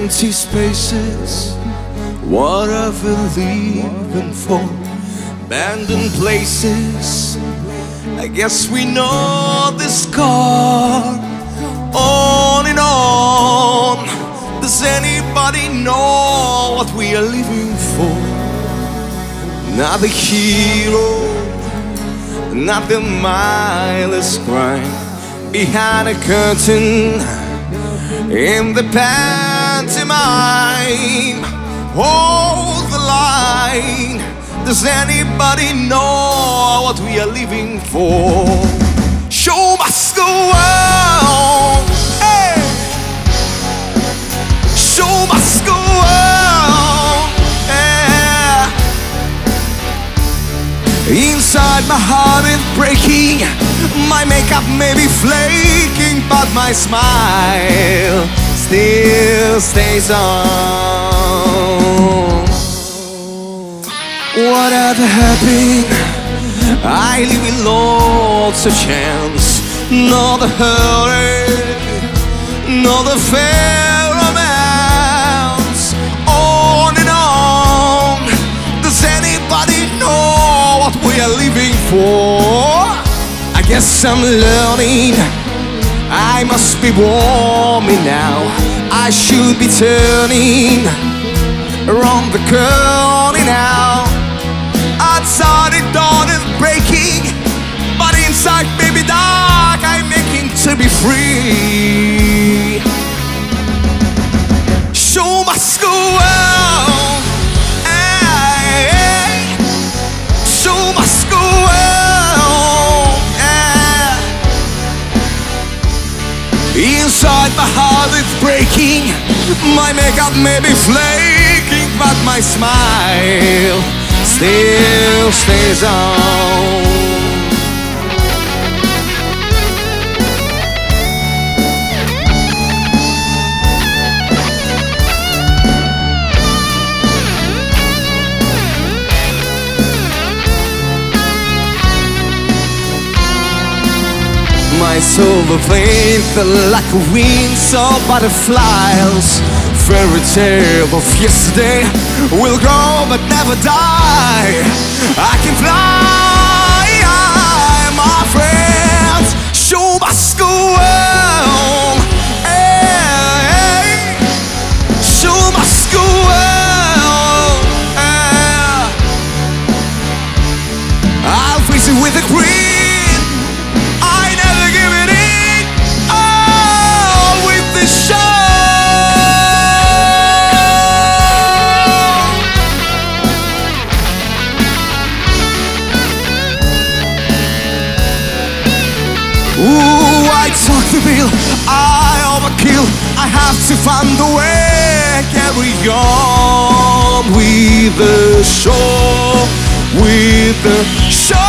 Empty spaces, what are we living for? Abandoned places, I guess we know the score. On and on, does anybody know what we are living for? Not the hero, not the mindless crime behind a curtain in the pantomime. Hold the line. Does anybody know what we are living for? Show must go on. Hey. Show must go on. Yeah. Inside my heart is breaking. My makeup may be flaking, but my smile still stays on. Whatever happened, I live with lots of chance. Not the hurry, not the fair romance. On and on, does anybody know what we are living for? I guess I'm learning, I must be warming now. I should be turning around the corner now. Outside the dawn is breaking, but inside baby dark, I'm making to be free. Show must go on. Hey. Show must go on. Yeah. Inside my heart is breaking. My makeup may be flaking, but my smile still stays on. My silver plane fell like a wings of butterflies. Fairy tale of yesterday will grow but never die. I can fly, my friends. Show must go on. Hey. Show must go on. I'll face it with a grin. Ooh, I talk the bill, I overkill. I have to find a way. Carry on with the show, with the show.